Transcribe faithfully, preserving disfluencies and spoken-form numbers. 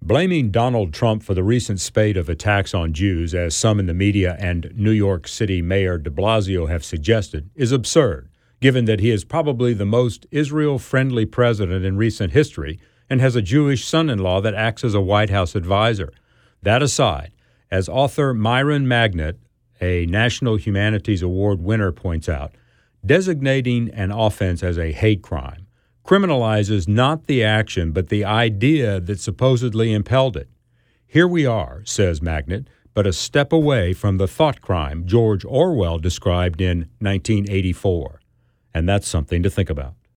Blaming Donald Trump for the recent spate of attacks on Jews, as some in the media and New York City Mayor de Blasio have suggested, is absurd, given that he is probably the most Israel-friendly president in recent history and has a Jewish son-in-law that acts as a White House advisor. That aside, as author Myron Magnet, a National Humanities Award winner, points out, designating an offense as a hate crime criminalizes not the action but the idea that supposedly impelled it. Here we are, says Magnet, but a step away from the thought crime George Orwell described in nineteen eighty-four. And that's something to think about.